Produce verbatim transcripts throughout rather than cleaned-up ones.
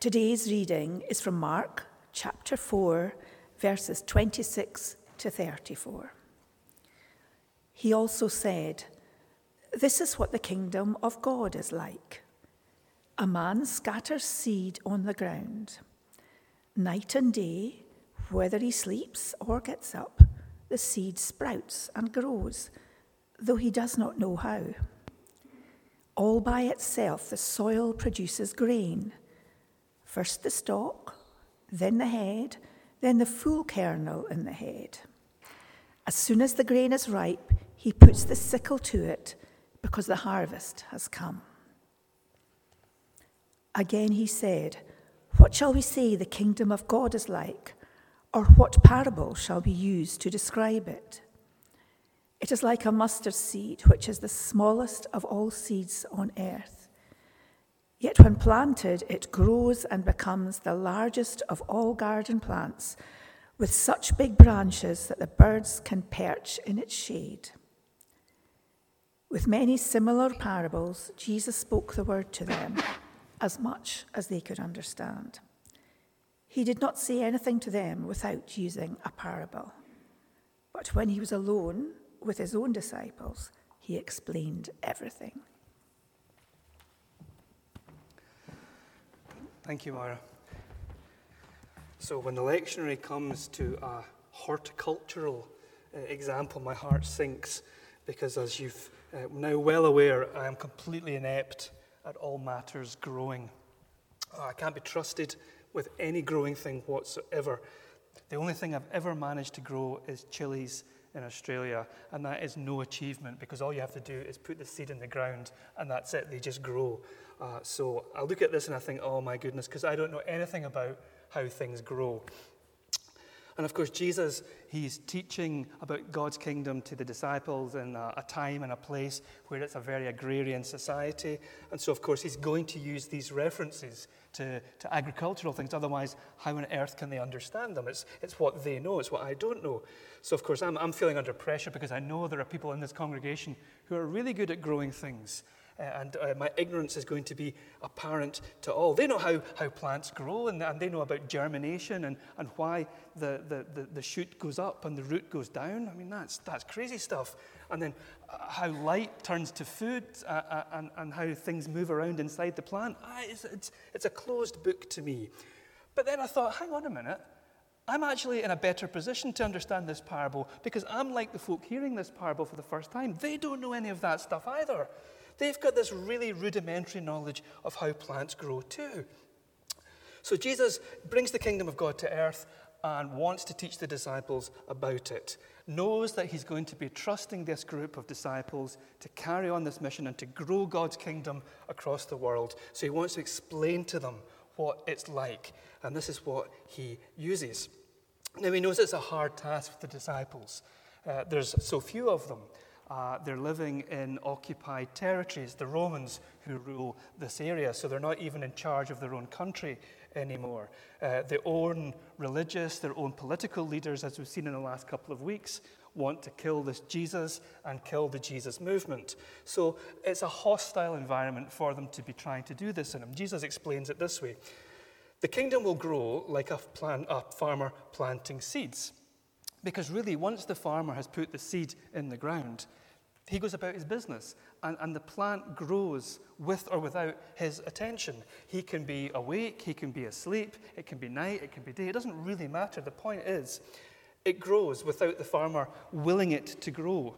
Today's reading is from Mark chapter four, verses twenty-six to thirty-four. He also said, "This is what the kingdom of God is like. A man scatters seed on the ground. Night and day, whether he sleeps or gets up, the seed sprouts and grows, though he does not know how. All by itself the soil produces grain. First the stalk, then the head, then the full kernel in the head. As soon as the grain is ripe, he puts the sickle to it, because the harvest has come." Again he said, "What shall we say the kingdom of God is like? Or what parable shall we use to describe it? It is like a mustard seed, which is the smallest of all seeds on earth. Yet when planted, it grows and becomes the largest of all garden plants, with such big branches that the birds can perch in its shade." With many similar parables, Jesus spoke the word to them, as much as they could understand. He did not say anything to them without using a parable. But when he was alone with his own disciples, he explained everything. Thank you, Mara. So when the lectionary comes to a horticultural uh, example, my heart sinks, because as you've uh, now well aware, I am completely inept at all matters growing. Uh, I can't be trusted with any growing thing whatsoever. The only thing I've ever managed to grow is chilies in Australia, and that is no achievement, because all you have to do is put the seed in the ground and that's it, they just grow. Uh, so I look at this and I think, oh my goodness, because I don't know anything about how things grow. And of course, Jesus, he's teaching about God's kingdom to the disciples in a, a time and a place where it's a very agrarian society. And so, of course, he's going to use these references to, to agricultural things. Otherwise, how on earth can they understand them? It's, it's what they know. It's what I don't know. So, of course, I'm, I'm feeling under pressure because I know there are people in this congregation who are really good at growing things. Uh, and uh, my ignorance is going to be apparent to all. They know how, how plants grow, and, and they know about germination and, and why the, the, the, the shoot goes up and the root goes down. I mean, that's that's crazy stuff. And then uh, how light turns to food uh, uh, and, and how things move around inside the plant. Ah, it's, it's, it's a closed book to me. But then I thought, hang on a minute. I'm actually in a better position to understand this parable because I'm like the folk hearing this parable for the first time. They don't know any of that stuff either. They've got this really rudimentary knowledge of how plants grow too. So Jesus brings the kingdom of God to earth and wants to teach the disciples about it. Knows that he's going to be trusting this group of disciples to carry on this mission and to grow God's kingdom across the world. So he wants to explain to them what it's like. And this is what he uses. Now he knows it's a hard task for the disciples. Uh, there's so few of them. Uh, they're living in occupied territories, the Romans who rule this area, so they're not even in charge of their own country anymore. Uh, their own religious, their own political leaders, as we've seen in the last couple of weeks, want to kill this Jesus and kill the Jesus movement. So it's a hostile environment for them to be trying to do this in. And Jesus explains it this way. The kingdom will grow like a, plant, a farmer planting seeds. Because really, once the farmer has put the seed in the ground, he goes about his business, and, and the plant grows with or without his attention. He can be awake, he can be asleep, it can be night, it can be day. It doesn't really matter. The point is, it grows without the farmer willing it to grow.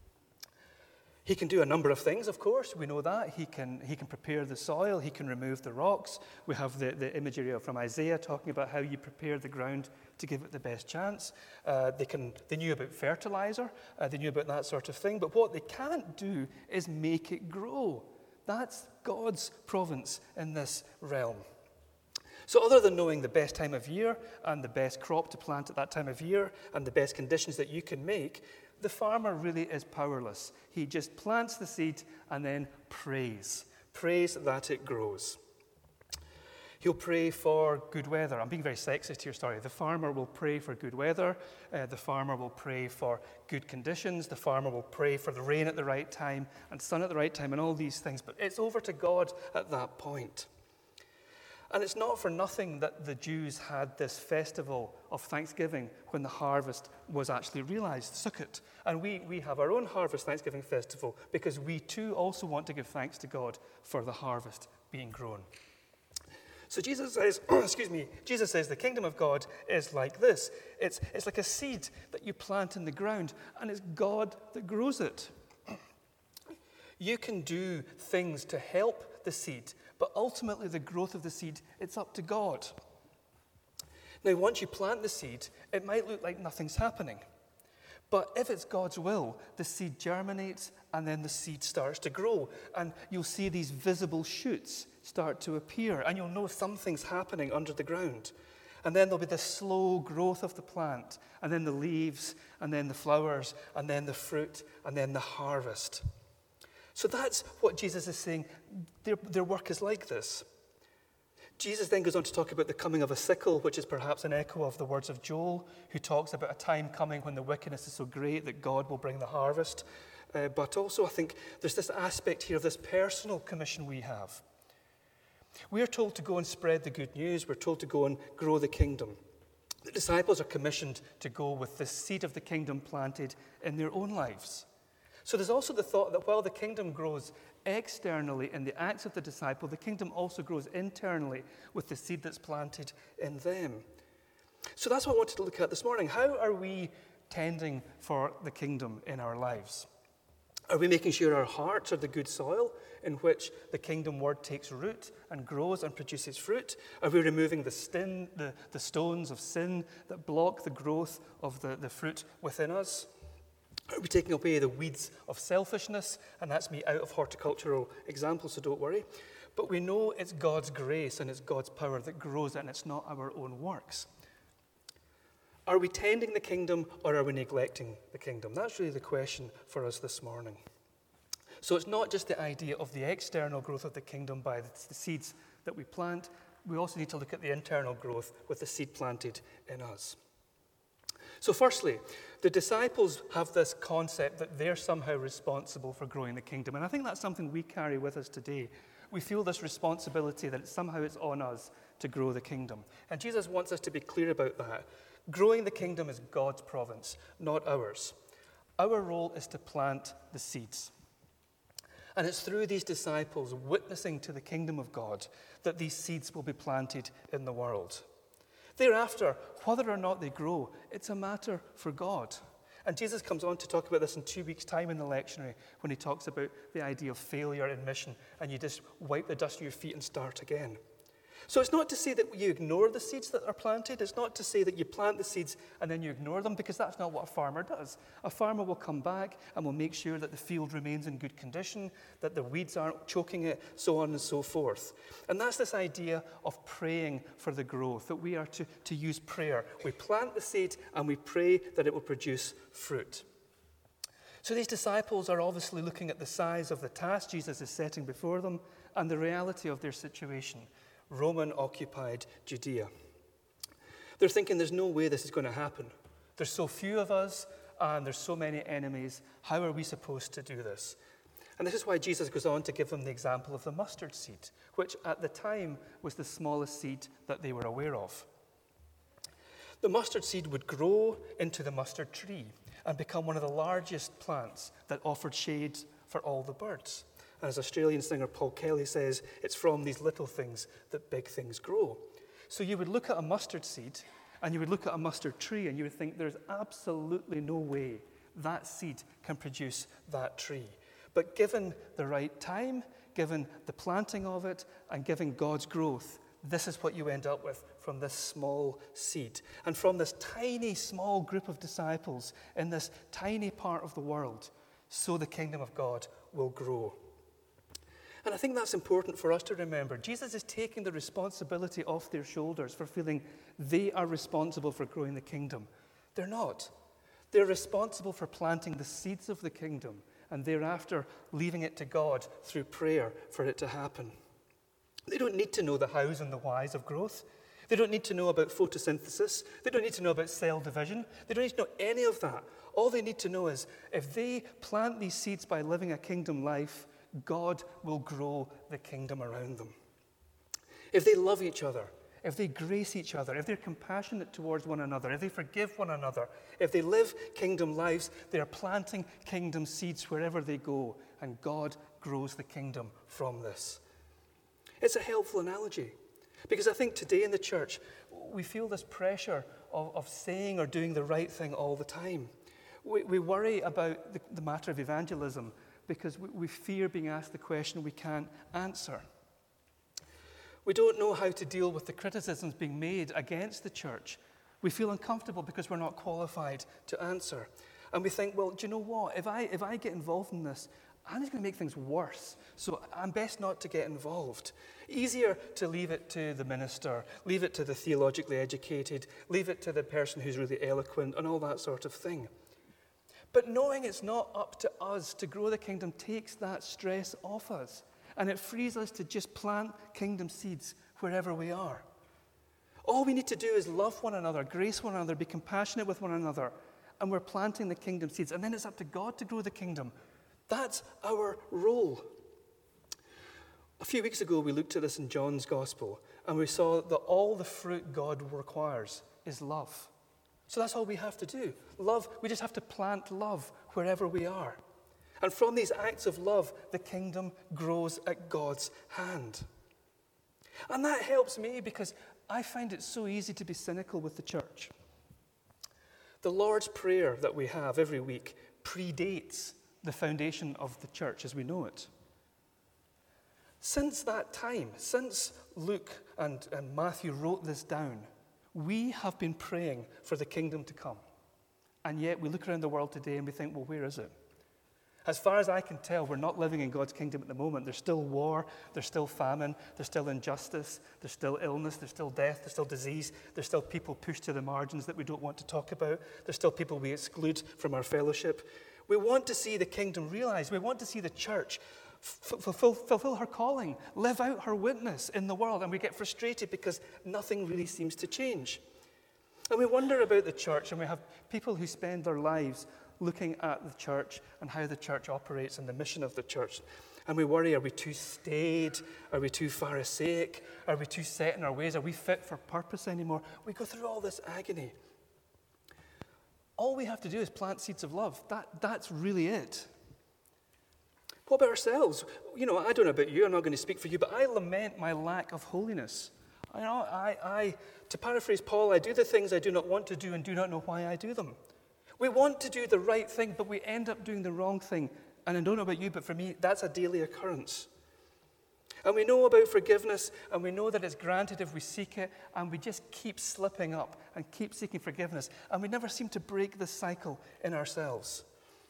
He can do a number of things, of course. We know that. He can he can prepare the soil. He can remove the rocks. We have the, the imagery from Isaiah talking about how you prepare the ground to give it the best chance. Uh, they can they knew about fertilizer. Uh, they knew about that sort of thing. But what they can't do is make it grow. That's God's province in this realm. So other than knowing the best time of year and the best crop to plant at that time of year and the best conditions that you can make, the farmer really is powerless. He just plants the seed and then prays. Prays that it grows. He'll pray for good weather. I'm being very sexist here, sorry. The farmer will pray for good weather. Uh, the farmer will pray for good conditions. The farmer will pray for the rain at the right time and sun at the right time and all these things. But it's over to God at that point. And it's not for nothing that the Jews had this festival of Thanksgiving when the harvest was actually realized, Sukkot. And we, we have our own harvest Thanksgiving festival because we too also want to give thanks to God for the harvest being grown. So Jesus says, excuse me, Jesus says the kingdom of God is like this. It's, it's like a seed that you plant in the ground, and it's God that grows it. You can do things to help the seed, but ultimately the growth of the seed, it's up to God. Now, once you plant the seed, it might look like nothing's happening. But if it's God's will, the seed germinates and then the seed starts to grow. And you'll see these visible shoots start to appear. And you'll know something's happening under the ground. And then there'll be this slow growth of the plant. And then the leaves, and then the flowers, and then the fruit, and then the harvest. So that's what Jesus is saying. Their, their work is like this. Jesus then goes on to talk about the coming of a sickle, which is perhaps an echo of the words of Joel, who talks about a time coming when the wickedness is so great that God will bring the harvest. Uh, but also, I think there's this aspect here of this personal commission we have. We are told to go and spread the good news. We're told to go and grow the kingdom. The disciples are commissioned to go with the seed of the kingdom planted in their own lives. So there's also the thought that while the kingdom grows externally in the acts of the disciple, the kingdom also grows internally with the seed that's planted in them. So that's what I wanted to look at this morning. How are we tending for the kingdom in our lives? Are we making sure our hearts are the good soil in which the kingdom word takes root and grows and produces fruit? Are we removing the, stin, the, the stones of sin that block the growth of the, the fruit within us? Are we taking away the weeds of selfishness? And that's me out of horticultural examples, so don't worry. But we know it's God's grace and it's God's power that grows it, and it's not our own works. Are we tending the kingdom or are we neglecting the kingdom? That's really the question for us this morning. So it's not just the idea of the external growth of the kingdom by the seeds that we plant. We also need to look at the internal growth with the seed planted in us. So firstly, the disciples have this concept that they're somehow responsible for growing the kingdom. And I think that's something we carry with us today. We feel this responsibility that somehow it's on us to grow the kingdom. And Jesus wants us to be clear about that. Growing the kingdom is God's province, not ours. Our role is to plant the seeds. And it's through these disciples witnessing to the kingdom of God that these seeds will be planted in the world. Thereafter, whether or not they grow, it's a matter for God. And Jesus comes on to talk about this in two weeks' time in the lectionary when he talks about the idea of failure in mission and you just wipe the dust of your feet and start again. So it's not to say that you ignore the seeds that are planted. It's not to say that you plant the seeds and then you ignore them, because that's not what a farmer does. A farmer will come back and will make sure that the field remains in good condition, that the weeds aren't choking it, so on and so forth. And that's this idea of praying for the growth, that we are to, to use prayer. We plant the seed and we pray that it will produce fruit. So these disciples are obviously looking at the size of the task Jesus is setting before them and the reality of their situation. Roman-occupied Judea. They're thinking there's no way this is going to happen. There's so few of us and there's so many enemies. How are we supposed to do this? And this is why Jesus goes on to give them the example of the mustard seed, which at the time was the smallest seed that they were aware of. The mustard seed would grow into the mustard tree and become one of the largest plants that offered shade for all the birds. And as Australian singer Paul Kelly says, it's from these little things that big things grow. So you would look at a mustard seed and you would look at a mustard tree and you would think there's absolutely no way that seed can produce that tree. But given the right time, given the planting of it, and given God's growth, this is what you end up with from this small seed. And from this tiny, small group of disciples in this tiny part of the world, so the kingdom of God will grow. And I think that's important for us to remember. Jesus is taking the responsibility off their shoulders for feeling they are responsible for growing the kingdom. They're not. They're responsible for planting the seeds of the kingdom and thereafter leaving it to God through prayer for it to happen. They don't need to know the hows and the whys of growth. They don't need to know about photosynthesis. They don't need to know about cell division. They don't need to know any of that. All they need to know is if they plant these seeds by living a kingdom life, God will grow the kingdom around them. if they love each other, if they grace each other, if they're compassionate towards one another, if they forgive one another, if they live kingdom lives, they are planting kingdom seeds wherever they go, and God grows the kingdom from this. It's a helpful analogy, because I think today in the church, we feel this pressure of, of saying or doing the right thing all the time. We, we worry about the, the matter of evangelism because we, we fear being asked the question we can't answer. We don't know how to deal with the criticisms being made against the church. We feel uncomfortable because we're not qualified to answer. And we think, well, do you know what? If I, if I get involved in this, I'm just going to make things worse. So I'm best not to get involved. Easier to leave it to the minister, leave it to the theologically educated, leave it to the person who's really eloquent and all that sort of thing. But knowing it's not up to us to grow the kingdom takes that stress off us. And it frees us to just plant kingdom seeds wherever we are. All we need to do is love one another, grace one another, be compassionate with one another, and we're planting the kingdom seeds. And then it's up to God to grow the kingdom. That's our role. A few weeks ago, we looked at this in John's Gospel, and we saw that all the fruit God requires is love. So that's all we have to do. Love, we just have to plant love wherever we are. And from these acts of love, the kingdom grows at God's hand. And that helps me because I find it so easy to be cynical with the church. The Lord's Prayer that we have every week predates the foundation of the church as we know it. Since that time, since Luke and, and Matthew wrote this down, we have been praying for the kingdom to come. And yet we look around the world today and we think, well, where is it? As far as I can tell, we're not living in God's kingdom at the moment. There's still war, there's still famine, there's still injustice, there's still illness, there's still death, there's still disease, there's still people pushed to the margins that we don't want to talk about, there's still people we exclude from our fellowship. We want to see the kingdom realized. We want to see the church f- fulfill, fulfill her calling, live out her witness in the world, and we get frustrated because nothing really seems to change. And we wonder about the church, and we have people who spend their lives looking at the church and how the church operates and the mission of the church. And we worry, are we too staid? Are we too Pharisaic? Are we too set in our ways? Are we fit for purpose anymore? We go through all this agony. All we have to do is plant seeds of love. That, that's really it. What about ourselves? You know, I don't know about you, I'm not going to speak for you, but I lament my lack of holiness. You know, I, I, to paraphrase Paul, I do the things I do not want to do and do not know why I do them. We want to do the right thing, but we end up doing the wrong thing. And I don't know about you, but for me, that's a daily occurrence. And we know about forgiveness, and we know that it's granted if we seek it, and we just keep slipping up and keep seeking forgiveness. And we never seem to break this cycle in ourselves.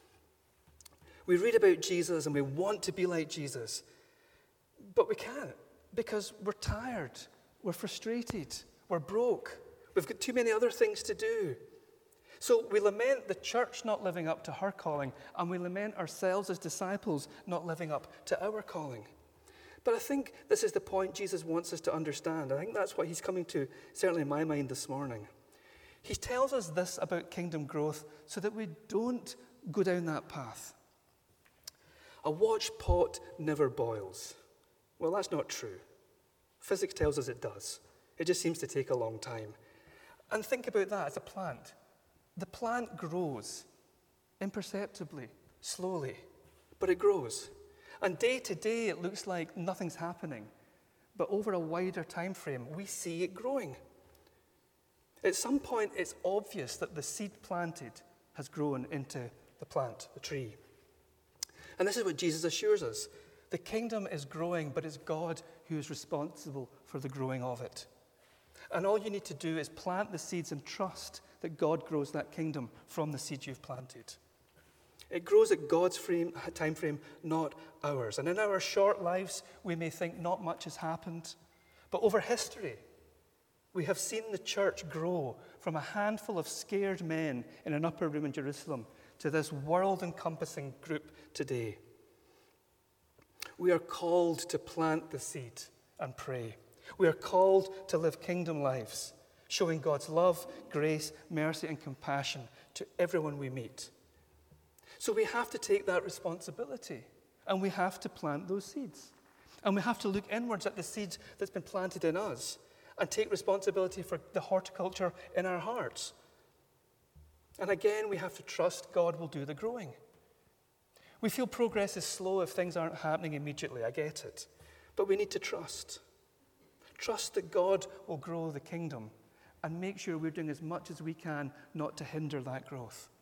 We read about Jesus, and we want to be like Jesus, but we can't because we're tired, we're frustrated, we're broke, we've got too many other things to do. So we lament the church not living up to her calling, and we lament ourselves as disciples not living up to our calling. But I think this is the point Jesus wants us to understand. I think that's what he's coming to, certainly in my mind this morning. He tells us this about kingdom growth so that we don't go down that path. A watch pot never boils. Well, that's not true. Physics tells us it does. It just seems to take a long time. And think about that as a plant. The plant grows imperceptibly, slowly, but it grows. And day to day, it looks like nothing's happening. But over a wider time frame, we see it growing. At some point, it's obvious that the seed planted has grown into the plant, the tree. And this is what Jesus assures us. The kingdom is growing, but it's God who is responsible for the growing of it. And all you need to do is plant the seeds and trust that God grows that kingdom from the seeds you've planted. It grows at God's frame, time frame, not ours. And in our short lives, we may think not much has happened. But over history, we have seen the church grow from a handful of scared men in an upper room in Jerusalem to this world-encompassing group today. We are called to plant the seed and pray. We are called to live kingdom lives, showing God's love, grace, mercy, and compassion to everyone we meet. So we have to take that responsibility, and we have to plant those seeds. And we have to look inwards at the seed that's been planted in us and take responsibility for the horticulture in our hearts. And again, we have to trust God will do the growing. We feel progress is slow if things aren't happening immediately. I get it. But we need to trust. Trust that God will grow the kingdom and make sure we're doing as much as we can not to hinder that growth.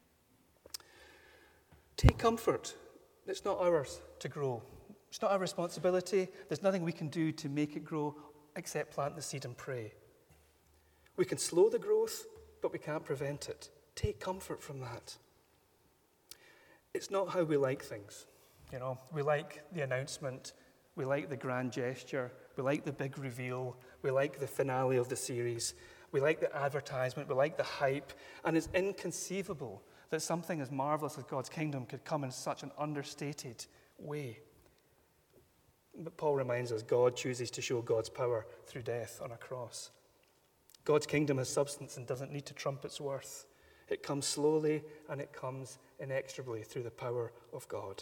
Take comfort. It's not ours to grow. It's not our responsibility. There's nothing we can do to make it grow except plant the seed and pray. We can slow the growth, but we can't prevent it. Take comfort from that. It's not how we like things. You know, we like the announcement, we like the grand gesture, we like the big reveal, we like the finale of the series, we like the advertisement, we like the hype, and it's inconceivable that something as marvelous as God's kingdom could come in such an understated way. But Paul reminds us God chooses to show God's power through death on a cross. God's kingdom has substance and doesn't need to trump its worth. It comes slowly and it comes inexorably through the power of God.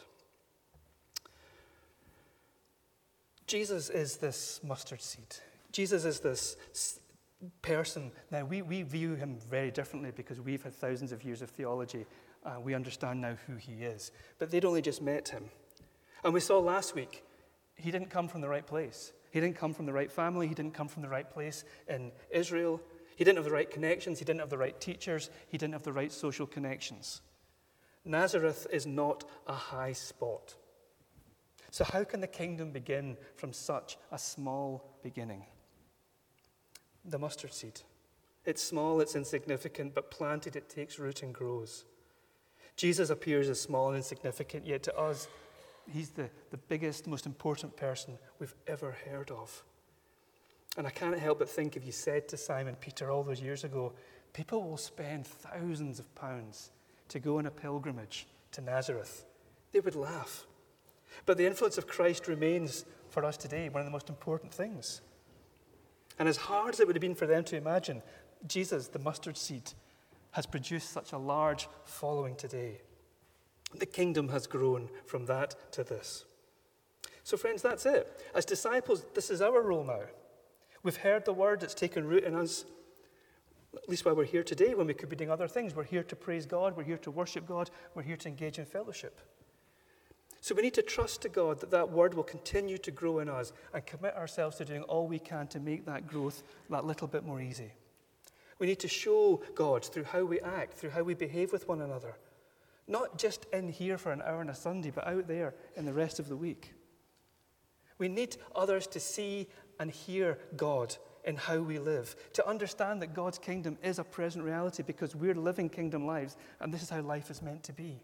Jesus is this mustard seed. Jesus is this person. Now, we, we view him very differently because we've had thousands of years of theology. Uh, we understand now who he is. But they'd only just met him. And we saw last week, he didn't come from the right place. He didn't come from the right family. He didn't come from the right place in Israel. He didn't have the right connections. He didn't have the right teachers. He didn't have the right social connections. Nazareth is not a high spot. So how can the kingdom begin from such a small beginning? The mustard seed. It's small, it's insignificant, but planted it takes root and grows. Jesus appears as small and insignificant, yet to us, he's the, the biggest, most important person we've ever heard of. And I can't help but think if you said to Simon Peter all those years ago, people will spend thousands of pounds to go on a pilgrimage to Nazareth, they would laugh. But the influence of Christ remains for us today one of the most important things. And as hard as it would have been for them to imagine, Jesus, the mustard seed, has produced such a large following today. The kingdom has grown from that to this. So friends, that's it. As disciples, this is our role now. We've heard the word, it's taken root in us, at least while we're here today, when we could be doing other things. We're here to praise God, we're here to worship God, we're here to engage in fellowship. So we need to trust to God that that word will continue to grow in us and commit ourselves to doing all we can to make that growth that little bit more easy. We need to show God through how we act, through how we behave with one another. Not just in here for an hour on a Sunday, but out there in the rest of the week. We need others to see and hear God in how we live, to understand that God's kingdom is a present reality because we're living kingdom lives, and this is how life is meant to be.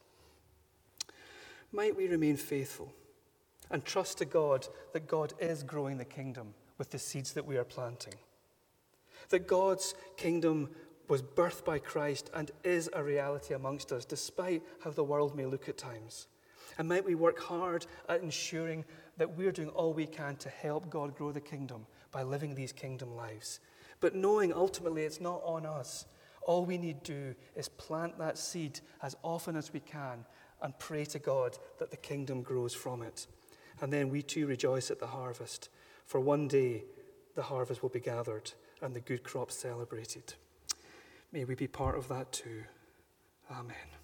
Might we remain faithful and trust to God that God is growing the kingdom with the seeds that we are planting. That God's kingdom was birthed by Christ and is a reality amongst us, despite how the world may look at times. And might we work hard at ensuring that we're doing all we can to help God grow the kingdom by living these kingdom lives. But knowing ultimately it's not on us. All we need to do is plant that seed as often as we can and pray to God that the kingdom grows from it. And then we too rejoice at the harvest. For one day the harvest will be gathered and the good crops celebrated. May we be part of that too. Amen.